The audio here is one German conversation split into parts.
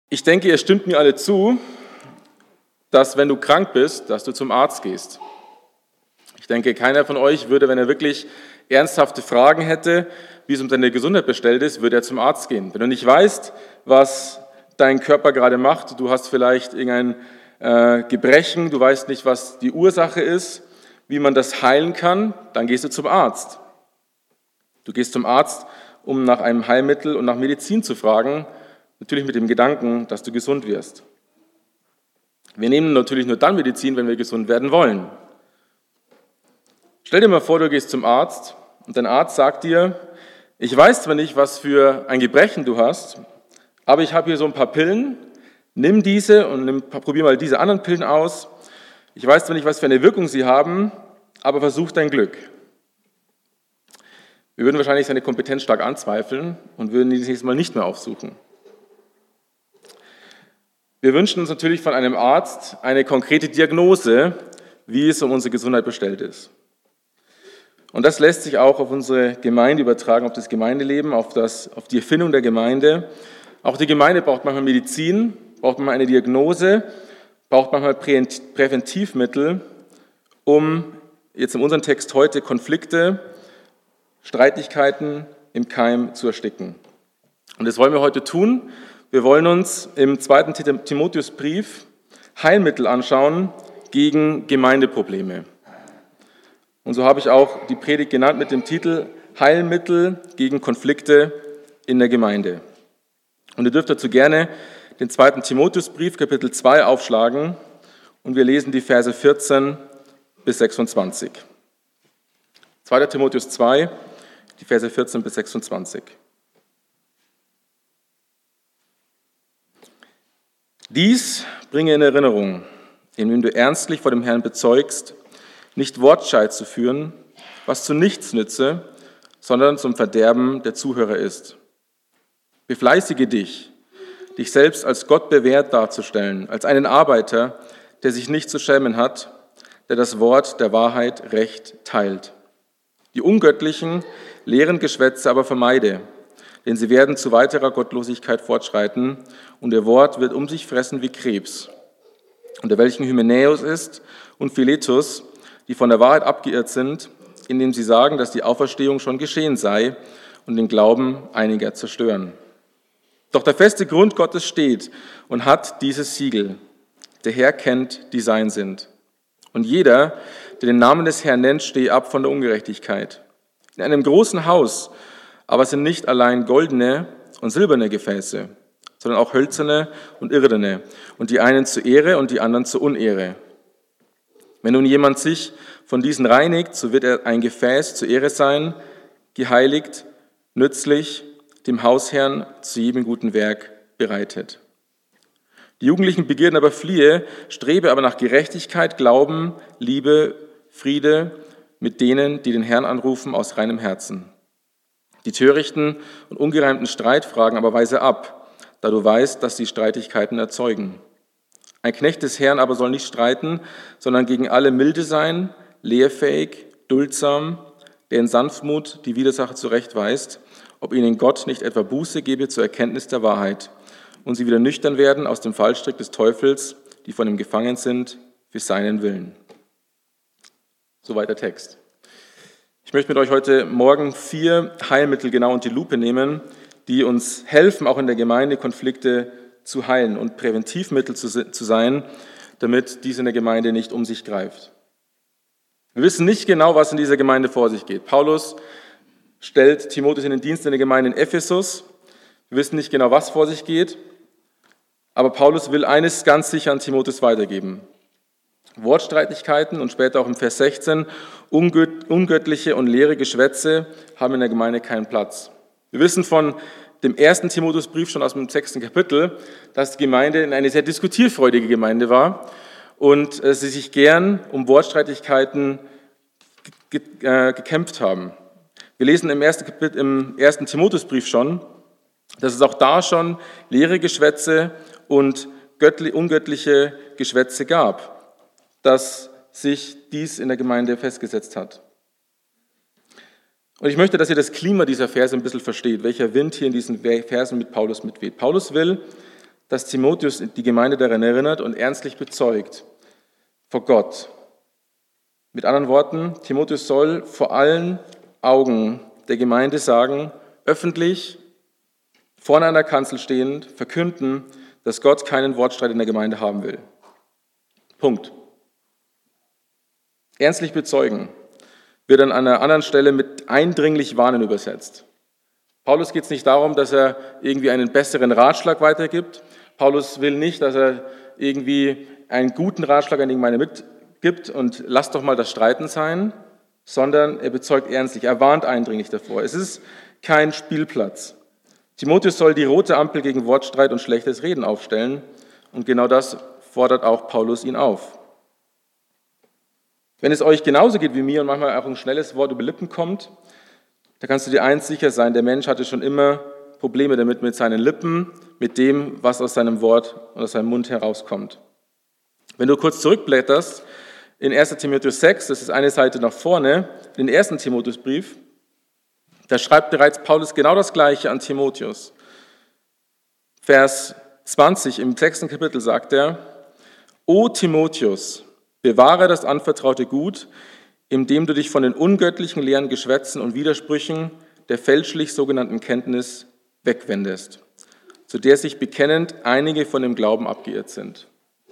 Ich denke, ihr stimmt mir alle zu, dass wenn du krank bist, dass du zum Arzt gehst. Ich denke, keiner von euch würde, wenn er wirklich ernsthafte Fragen hätte, wie es um deine Gesundheit bestellt ist, würde er zum Arzt gehen. Wenn du nicht weißt, was dein Körper gerade macht, du hast vielleicht irgendein Gebrechen, du weißt nicht, was die Ursache ist, wie man das heilen kann, dann gehst du zum Arzt. Du gehst zum Arzt, um nach einem Heilmittel und nach Medizin zu fragen, natürlich mit dem Gedanken, dass du gesund wirst. Wir nehmen natürlich nur dann Medizin, wenn wir gesund werden wollen. Stell dir mal vor, du gehst zum Arzt und dein Arzt sagt dir, ich weiß zwar nicht, was für ein Gebrechen du hast, aber ich habe hier so ein paar Pillen, nimm diese und probier mal diese anderen Pillen aus. Ich weiß zwar nicht, was für eine Wirkung sie haben, aber versuch dein Glück. Wir würden wahrscheinlich seine Kompetenz stark anzweifeln und würden ihn das nächste Mal nicht mehr aufsuchen. Wir wünschen uns natürlich von einem Arzt eine konkrete Diagnose, wie es um unsere Gesundheit bestellt ist. Und das lässt sich auch auf unsere Gemeinde übertragen, auf das Gemeindeleben, auf die Erfindung der Gemeinde. Auch die Gemeinde braucht manchmal Medizin, braucht manchmal eine Diagnose, braucht manchmal Präventivmittel, um jetzt in unserem Text heute Konflikte, Streitigkeiten im Keim zu ersticken. Und das wollen wir heute tun. Wir wollen uns im 2. Timotheusbrief Heilmittel anschauen gegen Gemeindeprobleme. Und so habe ich auch die Predigt genannt mit dem Titel Heilmittel gegen Konflikte in der Gemeinde. Und ihr dürft dazu gerne den 2. Timotheusbrief, Kapitel 2, aufschlagen und wir lesen die Verse 14 bis 26. 2. Timotheus 2, die Verse 14 bis 26. Dies bringe in Erinnerung, indem du ernstlich vor dem Herrn bezeugst, nicht Wortscheit zu führen, was zu nichts nütze, sondern zum Verderben der Zuhörer ist. Befleißige dich, dich selbst als Gott bewährt darzustellen, als einen Arbeiter, der sich nicht zu schämen hat, der das Wort der Wahrheit recht teilt. Die ungöttlichen, leeren Geschwätze aber vermeide, denn sie werden zu weiterer Gottlosigkeit fortschreiten und ihr Wort wird um sich fressen wie Krebs. Unter welchen Hymenäus ist und Philetus, die von der Wahrheit abgeirrt sind, indem sie sagen, dass die Auferstehung schon geschehen sei und den Glauben einiger zerstören. Doch der feste Grund Gottes steht und hat dieses Siegel. Der Herr kennt, die sein sind. Und jeder, der den Namen des Herrn nennt, stehe ab von der Ungerechtigkeit. In einem großen Haus aber sind nicht allein goldene und silberne Gefäße, sondern auch hölzerne und irdene, und die einen zur Ehre und die anderen zur Unehre. Wenn nun jemand sich von diesen reinigt, so wird er ein Gefäß zur Ehre sein, geheiligt, nützlich, dem Hausherrn zu jedem guten Werk bereitet. Die Jugendlichen Begierden aber fliehe, strebe aber nach Gerechtigkeit, Glauben, Liebe, Friede mit denen, die den Herrn anrufen aus reinem Herzen. Die törichten und ungereimten Streitfragen aber weise ab, da du weißt, dass sie Streitigkeiten erzeugen. Ein Knecht des Herrn aber soll nicht streiten, sondern gegen alle milde sein, lehrfähig, duldsam, der in Sanftmut die Widersacher zurechtweist, ob ihnen Gott nicht etwa Buße gebe zur Erkenntnis der Wahrheit und sie wieder nüchtern werden aus dem Fallstrick des Teufels, die von ihm gefangen sind, für seinen Willen. Soweit der Text. Ich möchte mit euch heute Morgen 4 Heilmittel genau unter die Lupe nehmen, die uns helfen, auch in der Gemeinde Konflikte zu heilen und Präventivmittel zu sein, damit dies in der Gemeinde nicht um sich greift. Wir wissen nicht genau, was in dieser Gemeinde vor sich geht. Paulus stellt Timotheus in den Dienst in der Gemeinde in Ephesus. Wir wissen nicht genau, was vor sich geht, aber Paulus will eines ganz sicher an Timotheus weitergeben. Wortstreitigkeiten und später auch im Vers 16, ungöttliche und leere Geschwätze haben in der Gemeinde keinen Platz. Wir wissen von dem 1. Timotheusbrief schon aus dem 6. Kapitel, dass die Gemeinde eine sehr diskutierfreudige Gemeinde war und sie sich gern um Wortstreitigkeiten gekämpft haben. Wir lesen im 1. Timotheusbrief schon, dass es auch da schon leere Geschwätze und ungöttliche Geschwätze gab, dass sich dies in der Gemeinde festgesetzt hat. Und ich möchte, dass ihr das Klima dieser Verse ein bisschen versteht, welcher Wind hier in diesen Versen mit Paulus mitweht. Paulus will, dass Timotheus die Gemeinde daran erinnert und ernstlich bezeugt vor Gott. Mit anderen Worten, Timotheus soll vor allen Augen der Gemeinde sagen, öffentlich, vorne an der Kanzel stehend, verkünden, dass Gott keinen Wortstreit in der Gemeinde haben will. Punkt. Ernstlich bezeugen wird an einer anderen Stelle mit eindringlich warnen übersetzt. Paulus geht es nicht darum, dass er irgendwie einen besseren Ratschlag weitergibt. Paulus will nicht, dass er irgendwie einen guten Ratschlag an die Gemeinde mitgibt und lasst doch mal das Streiten sein, sondern er bezeugt ernstlich, er warnt eindringlich davor. Es ist kein Spielplatz. Timotheus soll die rote Ampel gegen Wortstreit und schlechtes Reden aufstellen und genau das fordert auch Paulus ihn auf. Wenn es euch genauso geht wie mir und manchmal auch ein schnelles Wort über Lippen kommt, da kannst du dir eins sicher sein, der Mensch hatte schon immer Probleme damit mit seinen Lippen, mit dem, was aus seinem Wort und aus seinem Mund herauskommt. Wenn du kurz zurückblätterst in 1. Timotheus 6, das ist eine Seite nach vorne, den 1. Timotheusbrief, da schreibt bereits Paulus genau das Gleiche an Timotheus. Vers 20 im 6. Kapitel sagt er, O Timotheus, bewahre das anvertraute Gut, indem du dich von den ungöttlichen Lehren, Geschwätzen und Widersprüchen der fälschlich sogenannten Kenntnis wegwendest, zu der sich bekennend einige von dem Glauben abgeirrt sind.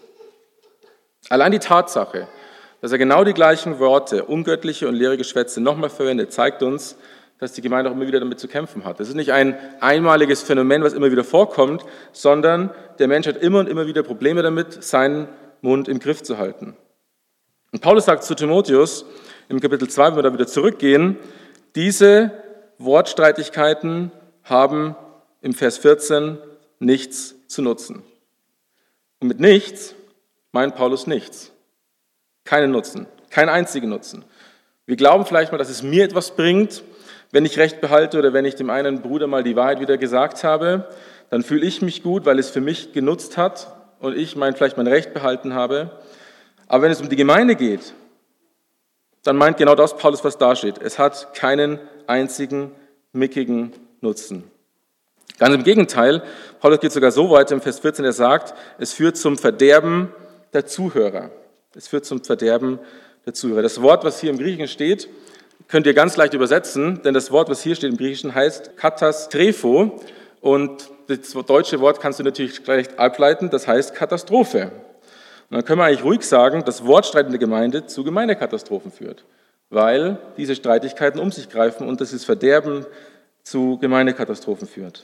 Allein die Tatsache, dass er genau die gleichen Worte, ungöttliche und leere Geschwätze, nochmal verwendet, zeigt uns, dass die Gemeinde auch immer wieder damit zu kämpfen hat. Das ist nicht ein einmaliges Phänomen, was immer wieder vorkommt, sondern der Mensch hat immer und immer wieder Probleme damit, seinen Mund im Griff zu halten. Und Paulus sagt zu Timotheus im Kapitel 2, wenn wir da wieder zurückgehen, diese Wortstreitigkeiten haben im Vers 14 nichts zu nutzen. Und mit nichts meint Paulus nichts. Keinen Nutzen, keinen einzigen Nutzen. Wir glauben vielleicht mal, dass es mir etwas bringt, wenn ich Recht behalte oder wenn ich dem einen Bruder mal die Wahrheit wieder gesagt habe, dann fühle ich mich gut, weil es für mich genutzt hat und ich vielleicht mein Recht behalten habe. Aber wenn es um die Gemeinde geht, dann meint genau das Paulus, was da steht. Es hat keinen einzigen mickigen Nutzen. Ganz im Gegenteil, Paulus geht sogar so weit im Vers 14, er sagt, es führt zum Verderben der Zuhörer. Es führt zum Verderben der Zuhörer. Das Wort, was hier im Griechischen steht, könnt ihr ganz leicht übersetzen, denn das Wort, was hier steht im Griechischen, heißt Katastrepho und das deutsche Wort kannst du natürlich gleich ableiten, das heißt Katastrophe. Und dann können wir eigentlich ruhig sagen, dass Wortstreit in der Gemeinde zu Gemeindekatastrophen führt, weil diese Streitigkeiten um sich greifen und das Verderben zu Gemeindekatastrophen führt.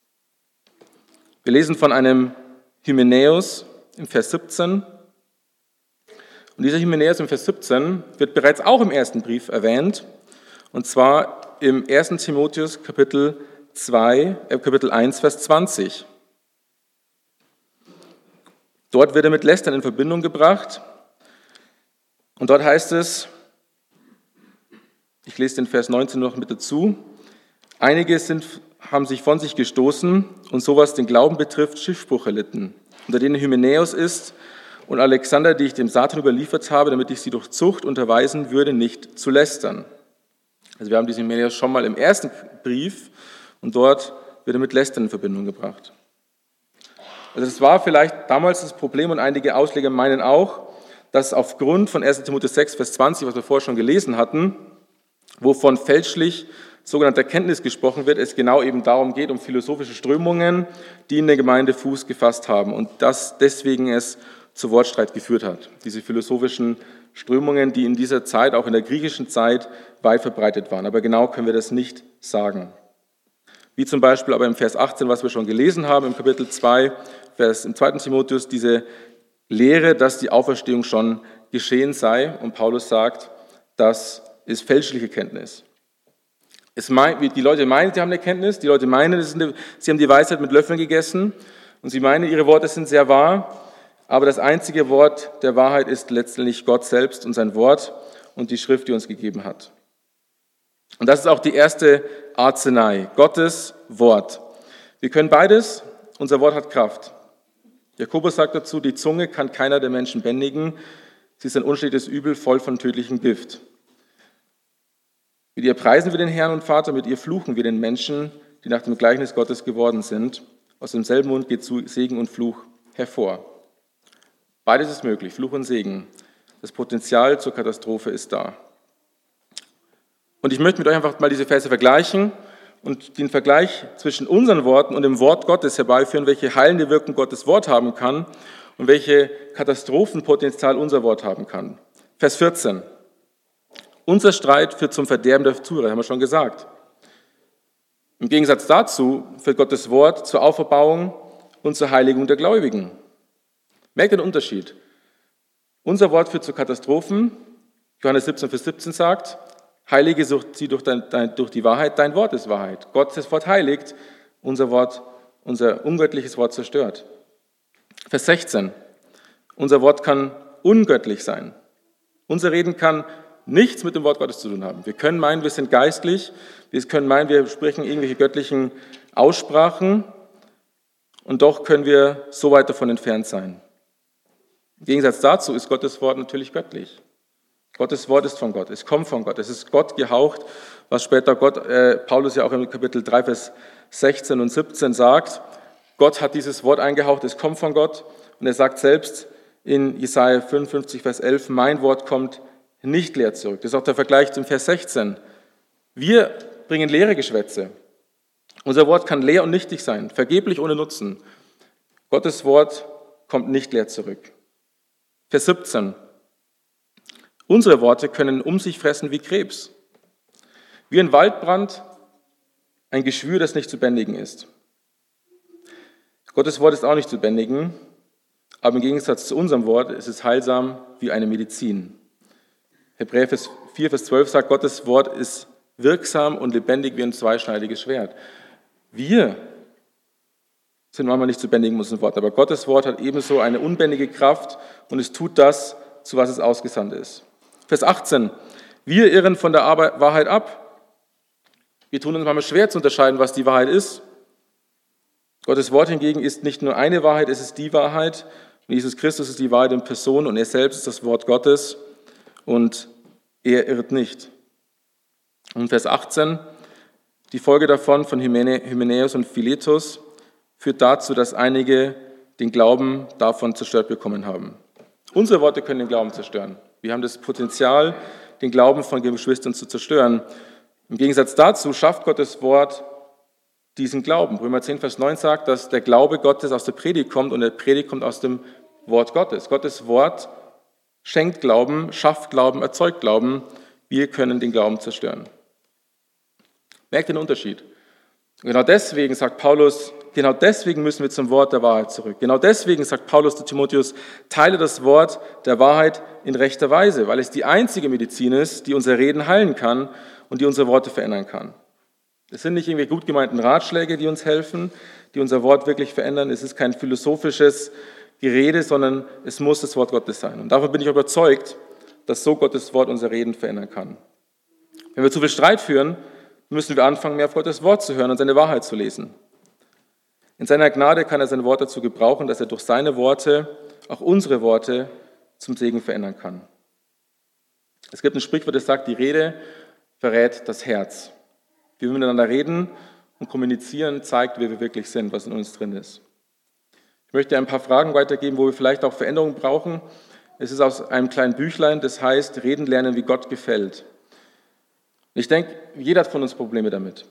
Wir lesen von einem Hymenäus im Vers 17. Und dieser Hymenäus im Vers 17 wird bereits auch im ersten Brief erwähnt, und zwar im 1. Timotheus Kapitel 1, Vers 20. Dort wird er mit Lästern in Verbindung gebracht und dort heißt es, ich lese den Vers 19 noch mit dazu, einige haben sich von sich gestoßen und so was den Glauben betrifft, Schiffbruch erlitten, unter denen Hymenäus ist und Alexander, die ich dem Satan überliefert habe, damit ich sie durch Zucht unterweisen würde, nicht zu lästern. Also wir haben diesen Hymenäus schon mal im ersten Brief und dort wird er mit Lästern in Verbindung gebracht. Also das war vielleicht damals das Problem und einige Ausleger meinen auch, dass aufgrund von 1. Timotheus 6, Vers 20, was wir vorher schon gelesen hatten, wo von fälschlich sogenannter Kenntnis gesprochen wird, es genau eben darum geht, um philosophische Strömungen, die in der Gemeinde Fuß gefasst haben und dass deswegen es zu Wortstreit geführt hat. Diese philosophischen Strömungen, die in dieser Zeit, auch in der griechischen Zeit, weit verbreitet waren. Aber genau können wir das nicht sagen. Wie zum Beispiel aber im Vers 18, was wir schon gelesen haben, im Kapitel 2, im 2. Timotheus, diese Lehre, dass die Auferstehung schon geschehen sei. Und Paulus sagt, das ist fälschliche Kenntnis. Die Leute meinen, sie haben eine Kenntnis, die Leute meinen, sie haben die Weisheit mit Löffeln gegessen und sie meinen, ihre Worte sind sehr wahr, aber das einzige Wort der Wahrheit ist letztendlich Gott selbst und sein Wort und die Schrift, die uns gegeben hat. Und das ist auch die erste Arznei, Gottes Wort. Wir können beides, unser Wort hat Kraft. Jakobus sagt dazu, die Zunge kann keiner der Menschen bändigen, sie ist ein unstetes Übel, voll von tödlichem Gift. Mit ihr preisen wir den Herrn und Vater, mit ihr fluchen wir den Menschen, die nach dem Gleichnis Gottes geworden sind. Aus demselben Mund geht Segen und Fluch hervor. Beides ist möglich, Fluch und Segen. Das Potenzial zur Katastrophe ist da. Und ich möchte mit euch einfach mal diese Verse vergleichen und den Vergleich zwischen unseren Worten und dem Wort Gottes herbeiführen, welche heilende Wirkung Gottes Wort haben kann und welche Katastrophenpotenzial unser Wort haben kann. Vers 14. Unser Streit führt zum Verderben der Zuhörer, haben wir schon gesagt. Im Gegensatz dazu führt Gottes Wort zur Auferbauung und zur Heiligung der Gläubigen. Merkt den Unterschied. Unser Wort führt zu Katastrophen. Johannes 17, Vers 17 sagt, heilige sie durch die Wahrheit, dein Wort ist Wahrheit. Gottes Wort heiligt, unser ungöttliches Wort zerstört. Vers 16, unser Wort kann ungöttlich sein. Unser Reden kann nichts mit dem Wort Gottes zu tun haben. Wir können meinen, wir sind geistlich, wir können meinen, wir sprechen irgendwelche göttlichen Aussprachen und doch können wir so weit davon entfernt sein. Im Gegensatz dazu ist Gottes Wort natürlich göttlich. Gottes Wort ist von Gott, es kommt von Gott, es ist Gott gehaucht, was später Paulus ja auch im Kapitel 3, Vers 16 und 17 sagt. Gott hat dieses Wort eingehaucht, es kommt von Gott und er sagt selbst in Jesaja 55, Vers 11, mein Wort kommt nicht leer zurück. Das ist auch der Vergleich zum Vers 16. Wir bringen leere Geschwätze. Unser Wort kann leer und nichtig sein, vergeblich ohne Nutzen. Gottes Wort kommt nicht leer zurück. Vers 17. Unsere Worte können um sich fressen wie Krebs. Wie ein Waldbrand, ein Geschwür, das nicht zu bändigen ist. Gottes Wort ist auch nicht zu bändigen, aber im Gegensatz zu unserem Wort ist es heilsam wie eine Medizin. Hebräer 4, Vers 12 sagt, Gottes Wort ist wirksam und lebendig wie ein zweischneidiges Schwert. Wir sind manchmal nicht zu bändigen mit unserem Wort, aber Gottes Wort hat ebenso eine unbändige Kraft und es tut das, zu was es ausgesandt ist. Vers 18. Wir irren von der Wahrheit ab. Wir tun uns manchmal schwer zu unterscheiden, was die Wahrheit ist. Gottes Wort hingegen ist nicht nur eine Wahrheit, es ist die Wahrheit. Und Jesus Christus ist die Wahrheit in Person und er selbst ist das Wort Gottes und er irrt nicht. Und Vers 18, die Folge davon von Hymenäus und Philetus führt dazu, dass einige den Glauben davon zerstört bekommen haben. Unsere Worte können den Glauben zerstören. Wir haben das Potenzial, den Glauben von Geschwistern zu zerstören. Im Gegensatz dazu schafft Gottes Wort diesen Glauben. Römer 10, Vers 9 sagt, dass der Glaube Gottes aus der Predigt kommt und der Predigt kommt aus dem Wort Gottes. Gottes Wort schenkt Glauben, schafft Glauben, erzeugt Glauben. Wir können den Glauben zerstören. Merkt den Unterschied. Genau deswegen sagt Paulus, genau deswegen müssen wir zum Wort der Wahrheit zurück. Genau deswegen sagt Paulus zu Timotheus, teile das Wort der Wahrheit in rechter Weise, weil es die einzige Medizin ist, die unser Reden heilen kann und die unsere Worte verändern kann. Es sind nicht irgendwie gut gemeinten Ratschläge, die uns helfen, die unser Wort wirklich verändern. Es ist kein philosophisches Gerede, sondern es muss das Wort Gottes sein. Und davon bin ich überzeugt, dass so Gottes Wort unser Reden verändern kann. Wenn wir zu viel Streit führen, müssen wir anfangen, mehr auf Gottes Wort zu hören und seine Wahrheit zu lesen. In seiner Gnade kann er sein Wort dazu gebrauchen, dass er durch seine Worte auch unsere Worte zum Segen verändern kann. Es gibt ein Sprichwort, das sagt, die Rede verrät das Herz. Wie wir miteinander reden und kommunizieren, zeigt, wer wir wirklich sind, was in uns drin ist. Ich möchte ein paar Fragen weitergeben, wo wir vielleicht auch Veränderungen brauchen. Es ist aus einem kleinen Büchlein, das heißt, Reden lernen, wie Gott gefällt. Ich denke, jeder hat von uns Probleme damit.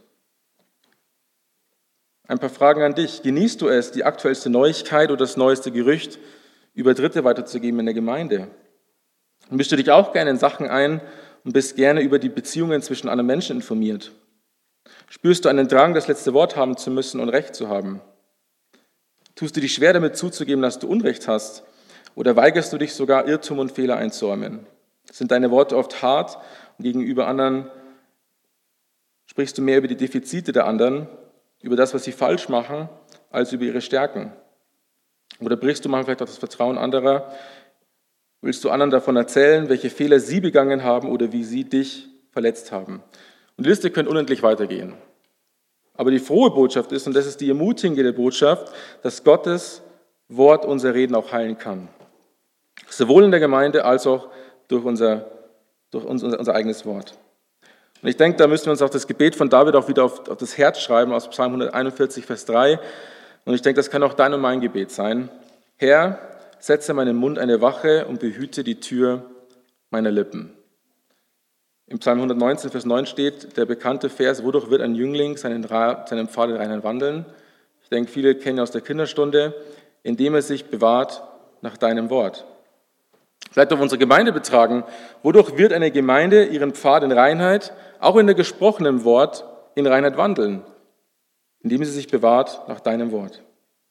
Ein paar Fragen an dich. Genießt du es, die aktuellste Neuigkeit oder das neueste Gerücht über Dritte weiterzugeben in der Gemeinde? Mischst du dich auch gerne in Sachen ein und bist gerne über die Beziehungen zwischen anderen Menschen informiert? Spürst du einen Drang, das letzte Wort haben zu müssen und Recht zu haben? Tust du dich schwer damit zuzugeben, dass du Unrecht hast? Oder weigerst du dich sogar, Irrtum und Fehler einzuräumen? Sind deine Worte oft hart und gegenüber anderen sprichst du mehr über die Defizite der anderen, über das, was sie falsch machen, als über ihre Stärken? Oder brichst du manchmal vielleicht auch das Vertrauen anderer? Willst du anderen davon erzählen, welche Fehler sie begangen haben oder wie sie dich verletzt haben? Und die Liste könnte unendlich weitergehen. Aber die frohe Botschaft ist, und das ist die ermutigende Botschaft, dass Gottes Wort unser Reden auch heilen kann. Sowohl in der Gemeinde als auch durch unser eigenes Wort. Und ich denke, da müssen wir uns auch das Gebet von David auch wieder auf das Herz schreiben, aus Psalm 141, Vers 3. Und ich denke, das kann auch dein und mein Gebet sein. Herr, setze meinem Mund eine Wache und behüte die Tür meiner Lippen. Im Psalm 119, Vers 9 steht der bekannte Vers, wodurch wird ein Jüngling seinen Pfad in Reinheit wandeln? Ich denke, viele kennen aus der Kinderstunde, indem er sich bewahrt nach deinem Wort. Vielleicht auf unsere Gemeinde betragen, wodurch wird eine Gemeinde ihren Pfad in Reinheit, auch in der gesprochenen Wort, in Reinheit wandeln? Indem sie sich bewahrt nach deinem Wort.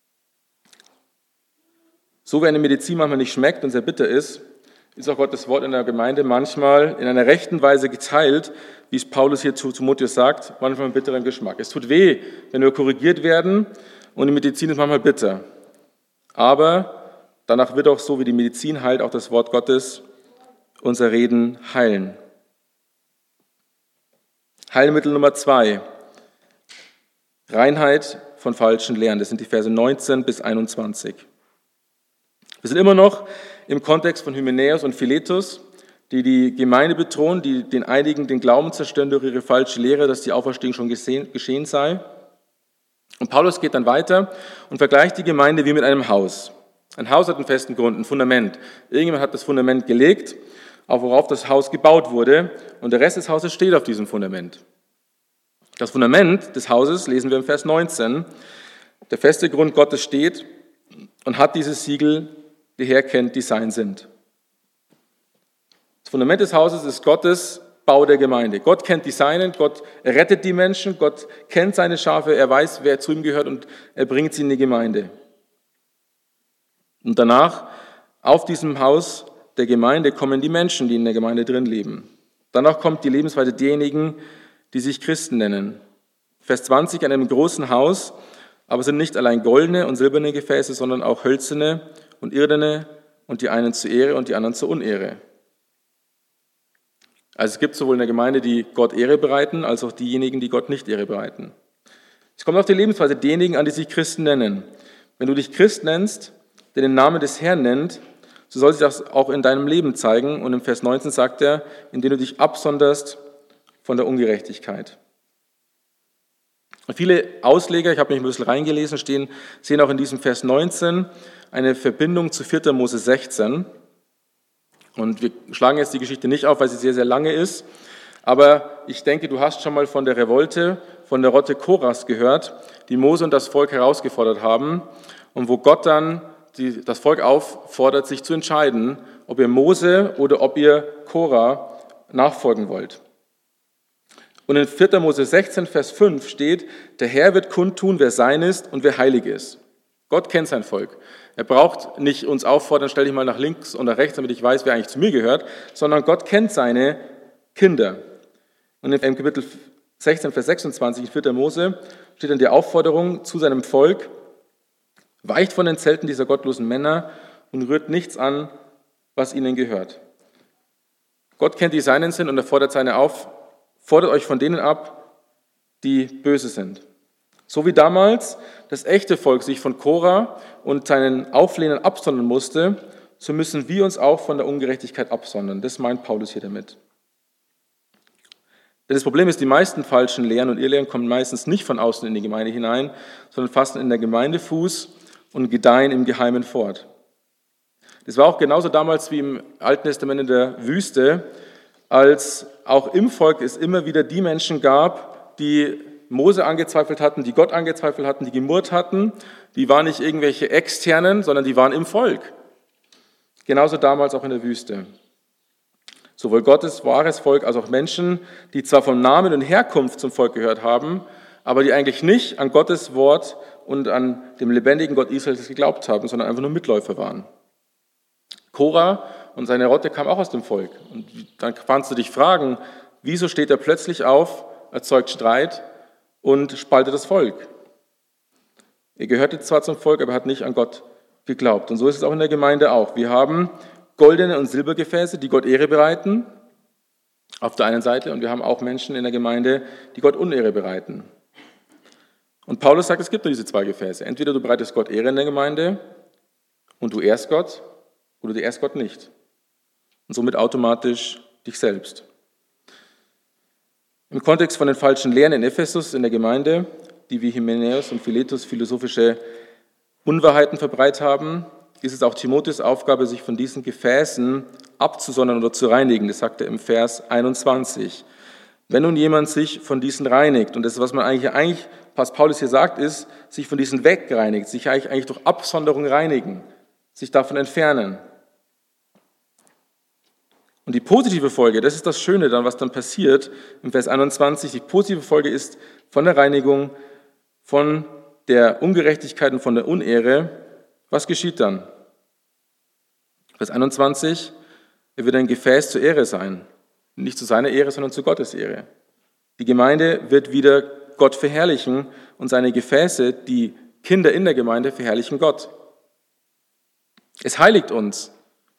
So wie eine Medizin manchmal nicht schmeckt und sehr bitter ist auch Gottes Wort in der Gemeinde manchmal in einer rechten Weise geteilt, wie es Paulus hier zu Timotheus sagt, manchmal mit bitterem Geschmack. Es tut weh, wenn wir korrigiert werden und die Medizin ist manchmal bitter. Aber danach wird auch so, wie die Medizin heilt, auch das Wort Gottes unser Reden heilen. Heilmittel Nummer 2. Reinheit von falschen Lehren. Das sind die Verse 19 bis 21. Wir sind immer noch im Kontext von Hymenäus und Philetus, die die Gemeinde betonen, die den einigen den Glauben zerstören durch ihre falsche Lehre, dass die Auferstehung schon geschehen sei. Und Paulus geht dann weiter und vergleicht die Gemeinde wie mit einem Haus. Ein Haus hat einen festen Grund, ein Fundament. Irgendjemand hat das Fundament gelegt, auf worauf das Haus gebaut wurde, und der Rest des Hauses steht auf diesem Fundament. Das Fundament des Hauses lesen wir im Vers 19. Der feste Grund Gottes steht und hat dieses Siegel, der Herr kennt, die sein sind. Das Fundament des Hauses ist Gottes Bau der Gemeinde. Gott kennt die Seinen, Gott rettet die Menschen, Gott kennt seine Schafe, er weiß, wer zu ihm gehört, und er bringt sie in die Gemeinde. Und danach, auf diesem Haus der Gemeinde, kommen die Menschen, die in der Gemeinde drin leben. Danach kommt die Lebensweise derjenigen, die sich Christen nennen. Vers 20, an einem großen Haus, aber sind nicht allein goldene und silberne Gefäße, sondern auch hölzerne und irdene, und die einen zur Ehre und die anderen zur Unehre. Also es gibt sowohl in der Gemeinde, die Gott Ehre bereiten, als auch diejenigen, die Gott nicht Ehre bereiten. Es kommt auf die Lebensweise derjenigen an, die sich Christen nennen. Wenn du dich Christ nennst, der den Namen des Herrn nennt, so soll sich das auch in deinem Leben zeigen. Und im Vers 19 sagt er, indem du dich absonderst von der Ungerechtigkeit. Und viele Ausleger, ich habe mich ein bisschen reingelesen, sehen auch in diesem Vers 19 eine Verbindung zu 4. Mose 16. Und wir schlagen jetzt die Geschichte nicht auf, weil sie sehr, sehr lange ist. Aber ich denke, du hast schon mal von der Revolte, von der Rotte Koras gehört, die Mose und das Volk herausgefordert haben und wo Gott dann das Volk auffordert, sich zu entscheiden, ob ihr Mose oder ob ihr Korah nachfolgen wollt. Und in 4. Mose 16, Vers 5 steht, der Herr wird kundtun, wer sein ist und wer heilig ist. Gott kennt sein Volk. Er braucht nicht uns auffordern, stell dich mal nach links und nach rechts, damit ich weiß, wer eigentlich zu mir gehört, sondern Gott kennt seine Kinder. Und im Kapitel 16, Vers 26 in 4. Mose steht dann die Aufforderung zu seinem Volk, weicht von den Zelten dieser gottlosen Männer und rührt nichts an, was ihnen gehört. Gott kennt die Seinen sind und er fordert seine auf, fordert euch von denen ab, die böse sind. So wie damals das echte Volk sich von Korah und seinen Auflehnern absondern musste, so müssen wir uns auch von der Ungerechtigkeit absondern. Das meint Paulus hier damit. Denn das Problem ist, die meisten falschen Lehren und Irrlehren kommen meistens nicht von außen in die Gemeinde hinein, sondern fassen in der Gemeinde Fuß und gedeihen im Geheimen fort. Das war auch genauso damals wie im Alten Testament in der Wüste, als auch im Volk es immer wieder die Menschen gab, die Mose angezweifelt hatten, die Gott angezweifelt hatten, die gemurrt hatten. Die waren nicht irgendwelche Externen, sondern die waren im Volk. Genauso damals auch in der Wüste. Sowohl Gottes wahres Volk als auch Menschen, die zwar vom Namen und Herkunft zum Volk gehört haben, aber die eigentlich nicht an Gottes Wort und an dem lebendigen Gott Israels geglaubt haben, sondern einfach nur Mitläufer waren. Korah und seine Rotte kamen auch aus dem Volk. Und dann kannst du dich fragen, wieso steht er plötzlich auf, erzeugt Streit und spaltet das Volk? Er gehörte zwar zum Volk, aber hat nicht an Gott geglaubt. Und so ist es auch in der Gemeinde auch. Wir haben goldene und Silbergefäße, die Gott Ehre bereiten, auf der einen Seite, und wir haben auch Menschen in der Gemeinde, die Gott Unehre bereiten. Und Paulus sagt, es gibt nur diese zwei Gefäße. Entweder du bereitest Gott Ehre in der Gemeinde und du ehrst Gott, oder du ehrst Gott nicht. Und somit automatisch dich selbst. Im Kontext von den falschen Lehren in Ephesus, in der Gemeinde, die wie Hymenäus und Philetus philosophische Unwahrheiten verbreitet haben, ist es auch Timotheus' Aufgabe, sich von diesen Gefäßen abzusondern oder zu reinigen. Das sagt er im Vers 21. Wenn nun jemand sich von diesen reinigt, und das, was man eigentlich was Paulus hier sagt, ist, sich von diesen wegreinigt, sich eigentlich durch Absonderung reinigen, sich davon entfernen. Und die positive Folge, das ist das Schöne dann, was dann passiert im Vers 21, die positive Folge ist von der Reinigung, von der Ungerechtigkeit und von der Unehre. Was geschieht dann? Vers 21, er wird ein Gefäß zur Ehre sein. Nicht zu seiner Ehre, sondern zu Gottes Ehre. Die Gemeinde wird wieder Gott verherrlichen und seine Gefäße, die Kinder in der Gemeinde, verherrlichen Gott. Es heiligt uns.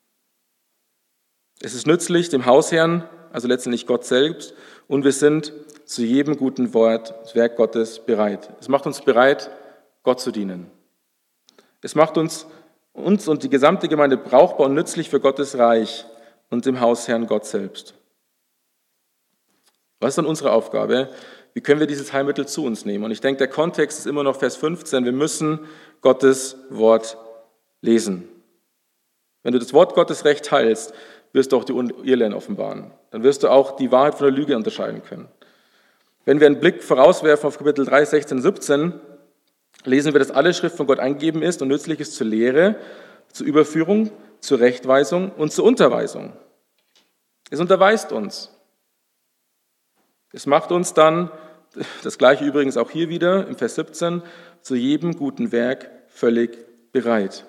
Es ist nützlich dem Hausherrn, also letztendlich Gott selbst, und wir sind zu jedem guten Werk Gottes bereit. Es macht uns bereit, Gott zu dienen. Es macht uns und die gesamte Gemeinde brauchbar und nützlich für Gottes Reich und dem Hausherrn Gott selbst. Was ist dann unsere Aufgabe? Wie können wir dieses Heilmittel zu uns nehmen? Und ich denke, der Kontext ist immer noch Vers 15. Wir müssen Gottes Wort lesen. Wenn du das Wort Gottes recht teilst, wirst du auch die Irrlehren offenbaren. Dann wirst du auch die Wahrheit von der Lüge unterscheiden können. Wenn wir einen Blick vorauswerfen auf Kapitel 3, 16, 17, lesen wir, dass alle Schrift von Gott eingegeben ist und nützlich ist zur Lehre, zur Überführung, zur Rechtweisung und zur Unterweisung. Es unterweist uns. Es macht uns dann, das gleiche übrigens auch hier wieder im Vers 17, zu jedem guten Werk völlig bereit.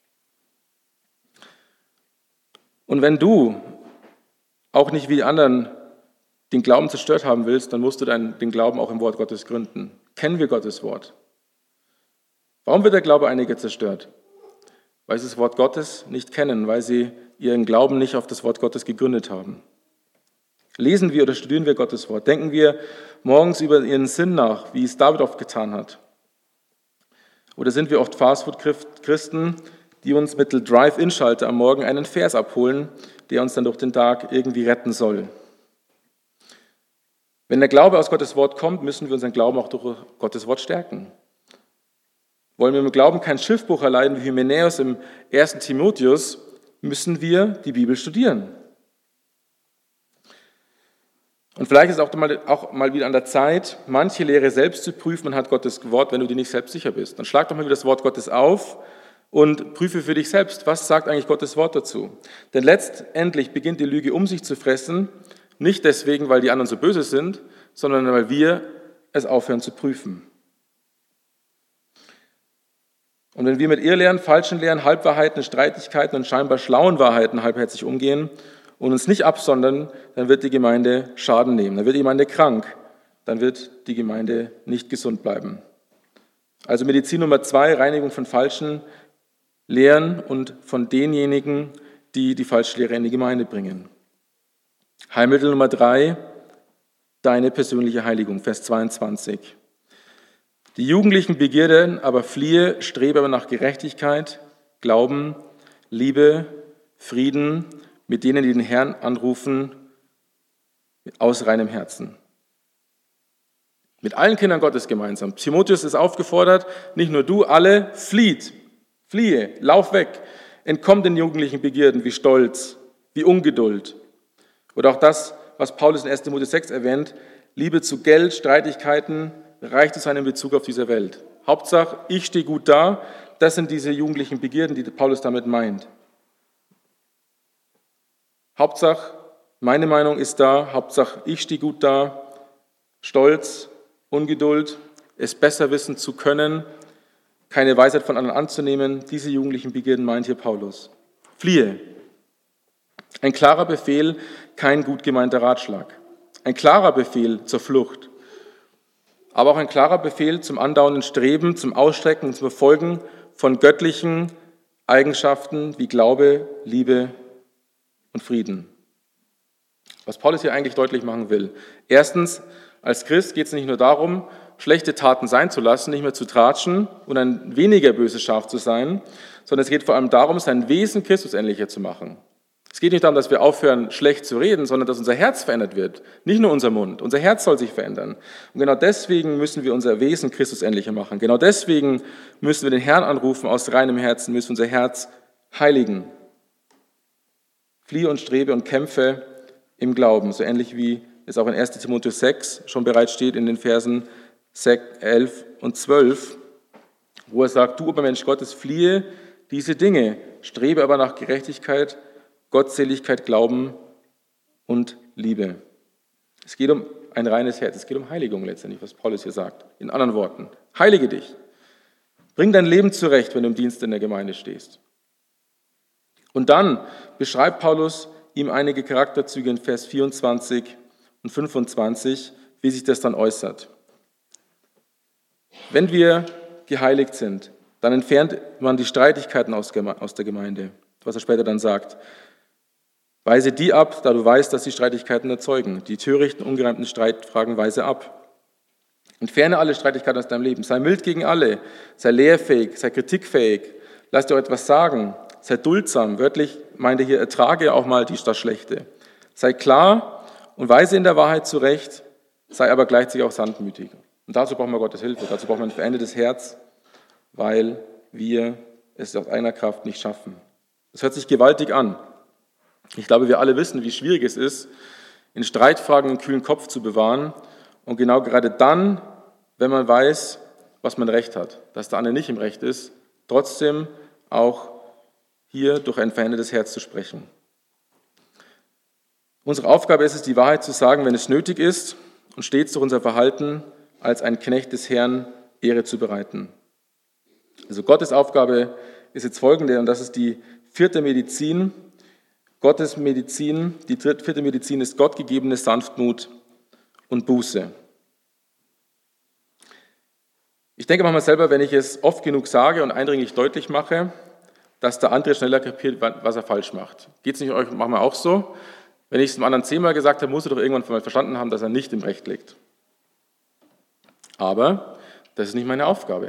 Und wenn du auch nicht wie die anderen den Glauben zerstört haben willst, dann musst du den Glauben auch im Wort Gottes gründen. Kennen wir Gottes Wort? Warum wird der Glaube einiger zerstört? Weil sie das Wort Gottes nicht kennen, weil sie ihren Glauben nicht auf das Wort Gottes gegründet haben. Lesen wir oder studieren wir Gottes Wort? Denken wir morgens über ihren Sinn nach, wie es David oft getan hat? Oder sind wir oft Fastfood-Christen, die uns mittels Drive-In-Schalter am Morgen einen Vers abholen, der uns dann durch den Tag irgendwie retten soll? Wenn der Glaube aus Gottes Wort kommt, müssen wir unseren Glauben auch durch Gottes Wort stärken. Wollen wir im Glauben keinen Schiffbruch erleiden wie Hymenäus im 1. Timotheus, müssen wir die Bibel studieren. Und vielleicht ist es auch mal wieder an der Zeit, manche Lehre selbst zu prüfen anhand Gottes Wort, wenn du dir nicht selbst sicher bist. Dann schlag doch mal wieder das Wort Gottes auf und prüfe für dich selbst, was sagt eigentlich Gottes Wort dazu. Denn letztendlich beginnt die Lüge um sich zu fressen, nicht deswegen, weil die anderen so böse sind, sondern weil wir es aufhören zu prüfen. Und wenn wir mit Irrlehren, falschen Lehren, Halbwahrheiten, Streitigkeiten und scheinbar schlauen Wahrheiten halbherzig umgehen und uns nicht absondern, dann wird die Gemeinde Schaden nehmen, dann wird die Gemeinde krank, dann wird die Gemeinde nicht gesund bleiben. Also Medizin Nummer 2, Reinigung von falschen Lehren und von denjenigen, die die falsche Lehre in die Gemeinde bringen. Heilmittel Nummer 3, deine persönliche Heiligung, Vers 22. Die jugendlichen Begierden aber fliehe, strebe aber nach Gerechtigkeit, Glauben, Liebe, Frieden, mit denen, die den Herrn anrufen, aus reinem Herzen. Mit allen Kindern Gottes gemeinsam. Timotheus ist aufgefordert, nicht nur du, alle, fliehe, lauf weg, entkommt den jugendlichen Begierden wie Stolz, wie Ungeduld. Oder auch das, was Paulus in 1. Timotheus 6 erwähnt, Liebe zu Geld, Streitigkeiten, Reich zu sein in Bezug auf diese Welt. Hauptsache, ich stehe gut da, das sind diese jugendlichen Begierden, die Paulus damit meint. Hauptsache, meine Meinung ist da, Hauptsache, ich stehe gut da, Stolz, Ungeduld, es besser wissen zu können, keine Weisheit von anderen anzunehmen, diese jugendlichen Begierden meint hier Paulus. Fliehe. Ein klarer Befehl, kein gut gemeinter Ratschlag. Ein klarer Befehl zur Flucht. Aber auch ein klarer Befehl zum andauernden Streben, zum Ausstrecken und zum Verfolgen von göttlichen Eigenschaften wie Glaube, Liebe und Frieden. Was Paulus hier eigentlich deutlich machen will. Erstens, als Christ geht es nicht nur darum, schlechte Taten sein zu lassen, nicht mehr zu tratschen und ein weniger böses Schaf zu sein, sondern es geht vor allem darum, sein Wesen Christusähnlicher zu machen. Es geht nicht darum, dass wir aufhören, schlecht zu reden, sondern dass unser Herz verändert wird. Nicht nur unser Mund. Unser Herz soll sich verändern. Und genau deswegen müssen wir unser Wesen Christusähnlicher machen. Genau deswegen müssen wir den Herrn anrufen aus reinem Herzen, müssen unser Herz heiligen. Fliehe und strebe und kämpfe im Glauben, so ähnlich wie es auch in 1. Timotheus 6 schon bereits steht in den Versen 11 und 12, wo er sagt, du, aber Mensch Gottes, fliehe diese Dinge, strebe aber nach Gerechtigkeit, Gottseligkeit, Glauben und Liebe. Es geht um ein reines Herz, es geht um Heiligung letztendlich, was Paulus hier sagt. In anderen Worten, heilige dich. Bring dein Leben zurecht, wenn du im Dienst in der Gemeinde stehst. Und dann beschreibt Paulus ihm einige Charakterzüge in Vers 24 und 25, wie sich das dann äußert. Wenn wir geheiligt sind, dann entfernt man die Streitigkeiten aus der Gemeinde, was er später dann sagt. Weise die ab, da du weißt, dass sie Streitigkeiten erzeugen. Die törichten, ungereimten Streitfragen weise ab. Entferne alle Streitigkeiten aus deinem Leben. Sei mild gegen alle. Sei lehrfähig, sei kritikfähig. Lass dir auch etwas sagen. Sei duldsam. Wörtlich meint er hier, ertrage auch mal das Schlechte. Sei klar und weise in der Wahrheit zurecht. Sei aber gleichzeitig auch sanftmütig. Und dazu brauchen wir Gottes Hilfe. Dazu brauchen wir ein verändertes Herz, weil wir es aus eigener Kraft nicht schaffen. Das hört sich gewaltig an. Ich glaube, wir alle wissen, wie schwierig es ist, in Streitfragen einen kühlen Kopf zu bewahren und genau gerade dann, wenn man weiß, was man Recht hat, dass der andere nicht im Recht ist, trotzdem auch hier durch ein verändertes Herz zu sprechen. Unsere Aufgabe ist es, die Wahrheit zu sagen, wenn es nötig ist und stets durch unser Verhalten als ein Knecht des Herrn Ehre zu bereiten. Also Gottes Aufgabe ist jetzt folgende, und das ist die vierte Medizin. Gottes Medizin, die vierte Medizin ist gottgegebene Sanftmut und Buße. Ich denke manchmal selber, wenn ich es oft genug sage und eindringlich deutlich mache, dass der andere schneller kapiert, was er falsch macht. Geht es nicht euch manchmal auch so? Wenn ich es dem anderen 10-mal gesagt habe, muss er doch irgendwann mal verstanden haben, dass er nicht im Recht liegt. Aber das ist nicht meine Aufgabe.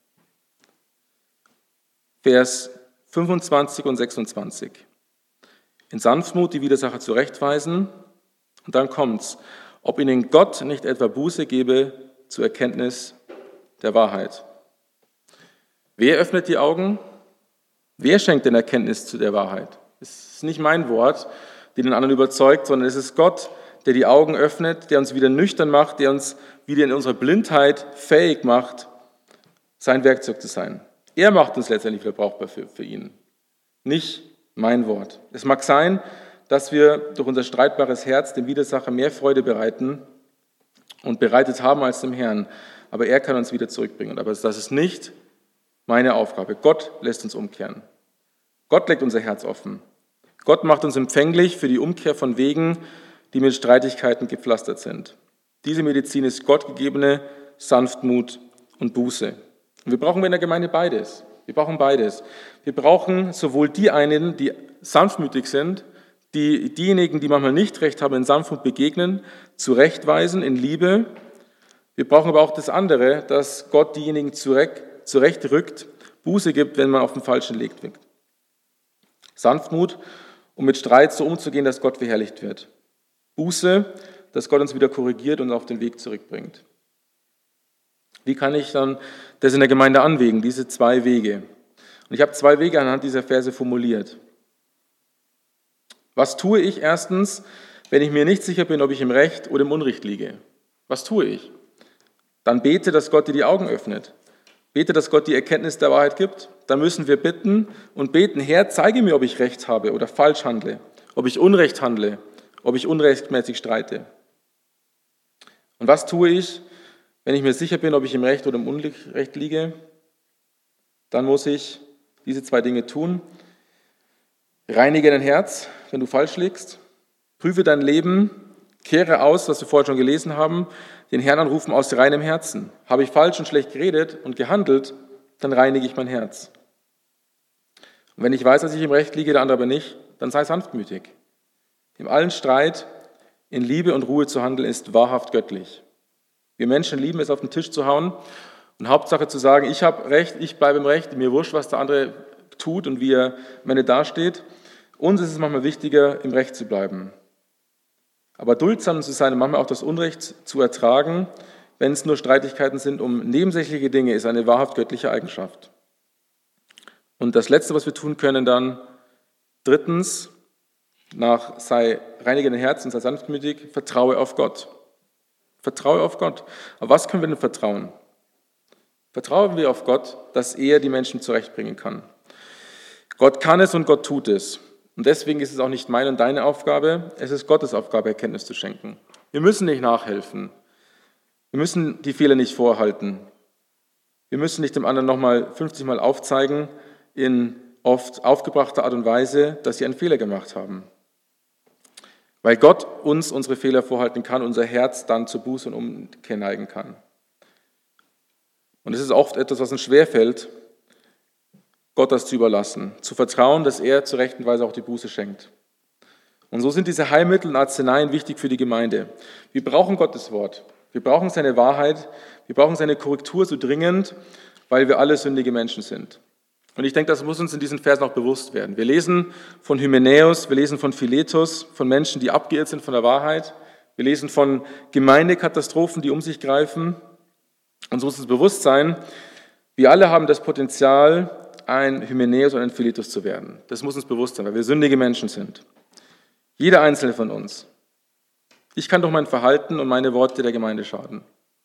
Vers 25 und 26. In Sanftmut die Widersacher zurechtweisen. Und dann kommt's. Ob ihnen Gott nicht etwa Buße gebe zur Erkenntnis der Wahrheit. Wer öffnet die Augen? Wer schenkt denn Erkenntnis zu der Wahrheit? Es ist nicht mein Wort, die den anderen überzeugt, sondern es ist Gott, der die Augen öffnet, der uns wieder nüchtern macht, der uns wieder in unserer Blindheit fähig macht, sein Werkzeug zu sein. Er macht uns letztendlich wieder brauchbar für ihn. Nicht mein Wort. Es mag sein, dass wir durch unser streitbares Herz dem Widersacher mehr Freude bereiten und bereitet haben als dem Herrn, aber er kann uns wieder zurückbringen. Aber das ist nicht meine Aufgabe. Gott lässt uns umkehren. Gott legt unser Herz offen. Gott macht uns empfänglich für die Umkehr von Wegen, die mit Streitigkeiten gepflastert sind. Diese Medizin ist gottgegebene Sanftmut und Buße. Und wir brauchen in der Gemeinde beides. Wir brauchen beides. Wir brauchen sowohl die einen, die sanftmütig sind, diejenigen, die manchmal nicht recht haben, in Sanftmut begegnen, zurechtweisen in Liebe. Wir brauchen aber auch das andere, dass Gott diejenigen zurechtrückt, Buße gibt, wenn man auf dem falschen Weg liegt. Sanftmut, um mit Streit so umzugehen, dass Gott verherrlicht wird. Buße, dass Gott uns wieder korrigiert und auf den Weg zurückbringt. Wie kann ich dann das in der Gemeinde anwägen, diese zwei Wege? Und ich habe zwei Wege anhand dieser Verse formuliert. Was tue ich erstens, wenn ich mir nicht sicher bin, ob ich im Recht oder im Unrecht liege? Was tue ich? Dann bete, dass Gott dir die Augen öffnet. Bete, dass Gott die Erkenntnis der Wahrheit gibt. Dann müssen wir bitten und beten, Herr, zeige mir, ob ich Recht habe oder falsch handle, ob ich Unrecht handle, ob ich unrechtmäßig streite. Und was tue ich, wenn ich mir sicher bin, ob ich im Recht oder im Unrecht liege? Dann muss ich diese zwei Dinge tun. Reinige dein Herz, wenn du falsch liegst. Prüfe dein Leben. Kehre aus, was wir vorher schon gelesen haben. Den Herrn anrufen aus reinem Herzen. Habe ich falsch und schlecht geredet und gehandelt, dann reinige ich mein Herz. Und wenn ich weiß, dass ich im Recht liege, der andere aber nicht, dann sei sanftmütig. In allen Streit, in Liebe und Ruhe zu handeln, ist wahrhaft göttlich. Wir Menschen lieben es, auf den Tisch zu hauen und Hauptsache zu sagen, ich habe Recht, ich bleibe im Recht, mir wurscht, was der andere tut und wie er am Ende dasteht. Uns ist es manchmal wichtiger, im Recht zu bleiben. Aber duldsam zu sein und manchmal auch das Unrecht zu ertragen, wenn es nur Streitigkeiten sind um nebensächliche Dinge, ist eine wahrhaft göttliche Eigenschaft. Und das Letzte, was wir tun können dann, drittens, sei reinige dein Herz und sei sanftmütig, vertraue auf Gott. Vertraue auf Gott. Aber was können wir denn vertrauen? Vertrauen wir auf Gott, dass er die Menschen zurechtbringen kann. Gott kann es und Gott tut es. Und deswegen ist es auch nicht meine und deine Aufgabe, es ist Gottes Aufgabe, Erkenntnis zu schenken. Wir müssen nicht nachhelfen. Wir müssen die Fehler nicht vorhalten. Wir müssen nicht dem anderen nochmal 50 Mal aufzeigen, in oft aufgebrachter Art und Weise, dass sie einen Fehler gemacht haben. Weil Gott uns unsere Fehler vorhalten kann, unser Herz dann zur Buße und Umkehr neigen kann. Und es ist oft etwas, was uns schwerfällt, Gott das zu überlassen, zu vertrauen, dass er zur rechten Weise auch die Buße schenkt. Und so sind diese Heilmittel und Arzneien wichtig für die Gemeinde. Wir brauchen Gottes Wort, wir brauchen seine Wahrheit, wir brauchen seine Korrektur so dringend, weil wir alle sündige Menschen sind. Und ich denke, das muss uns in diesen Versen auch bewusst werden. Wir lesen von Hymenäus, wir lesen von Philetus, von Menschen, die abgeirrt sind von der Wahrheit. Wir lesen von Gemeindekatastrophen, die um sich greifen. Und so muss uns bewusst sein, wir alle haben das Potenzial, ein Hymenäus oder ein Philetus zu werden. Das muss uns bewusst sein, weil wir sündige Menschen sind. Jeder einzelne von uns. Ich kann durch mein Verhalten und meine Worte der Gemeinde schaden.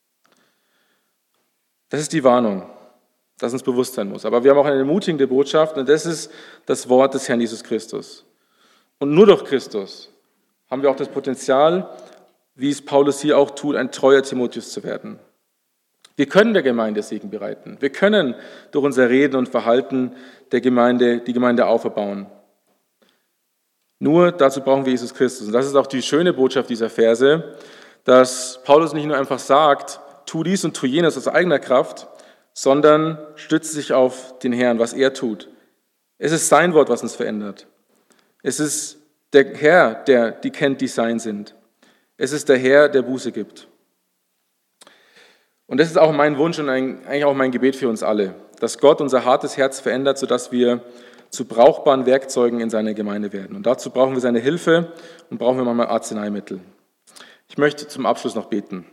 Das ist die Warnung, das uns bewusst sein muss. Aber wir haben auch eine ermutigende Botschaft und das ist das Wort des Herrn Jesus Christus. Und nur durch Christus haben wir auch das Potenzial, wie es Paulus hier auch tut, ein treuer Timotheus zu werden. Wir können der Gemeinde Segen bereiten. Wir können durch unser Reden und Verhalten die Gemeinde auferbauen. Nur dazu brauchen wir Jesus Christus. Und das ist auch die schöne Botschaft dieser Verse, dass Paulus nicht nur einfach sagt, tu dies und tu jenes aus eigener Kraft, sondern stützt sich auf den Herrn, was er tut. Es ist sein Wort, was uns verändert. Es ist der Herr, der die kennt, die sein sind. Es ist der Herr, der Buße gibt. Und das ist auch mein Wunsch und eigentlich auch mein Gebet für uns alle, dass Gott unser hartes Herz verändert, sodass wir zu brauchbaren Werkzeugen in seiner Gemeinde werden. Und dazu brauchen wir seine Hilfe und brauchen wir manchmal Arzneimittel. Ich möchte zum Abschluss noch beten.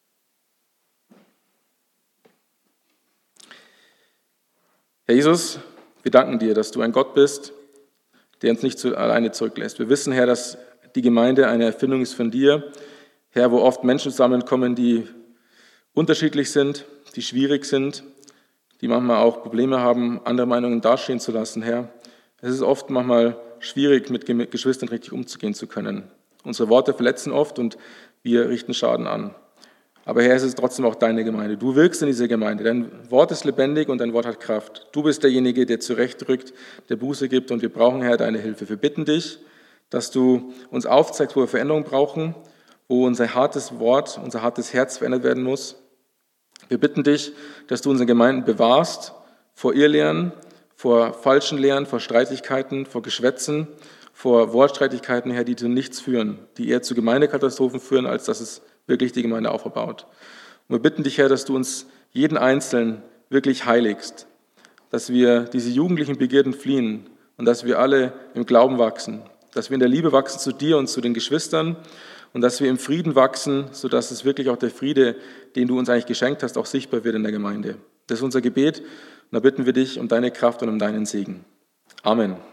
Herr Jesus, wir danken dir, dass du ein Gott bist, der uns nicht alleine zurücklässt. Wir wissen, Herr, dass die Gemeinde eine Erfindung ist von dir, Herr, wo oft Menschen zusammenkommen, die unterschiedlich sind, die schwierig sind, die manchmal auch Probleme haben, andere Meinungen dastehen zu lassen, Herr. Es ist oft manchmal schwierig, mit Geschwistern richtig umzugehen zu können. Unsere Worte verletzen oft und wir richten Schaden an. Aber Herr, es ist trotzdem auch deine Gemeinde. Du wirkst in dieser Gemeinde. Dein Wort ist lebendig und dein Wort hat Kraft. Du bist derjenige, der zurechtrückt, der Buße gibt und wir brauchen, Herr, deine Hilfe. Wir bitten dich, dass du uns aufzeigst, wo wir Veränderung brauchen, wo unser hartes Wort, unser hartes Herz verändert werden muss. Wir bitten dich, dass du unsere Gemeinden bewahrst vor Irrlehren, vor falschen Lehren, vor Streitigkeiten, vor Geschwätzen, vor Wortstreitigkeiten, Herr, die zu nichts führen, die eher zu Gemeindekatastrophen führen, als dass es wirklich die Gemeinde aufbaut. Und wir bitten dich, Herr, dass du uns jeden Einzelnen wirklich heiligst, dass wir diese jugendlichen Begierden fliehen und dass wir alle im Glauben wachsen, dass wir in der Liebe wachsen zu dir und zu den Geschwistern und dass wir im Frieden wachsen, sodass es wirklich auch der Friede, den du uns eigentlich geschenkt hast, auch sichtbar wird in der Gemeinde. Das ist unser Gebet und da bitten wir dich um deine Kraft und um deinen Segen. Amen.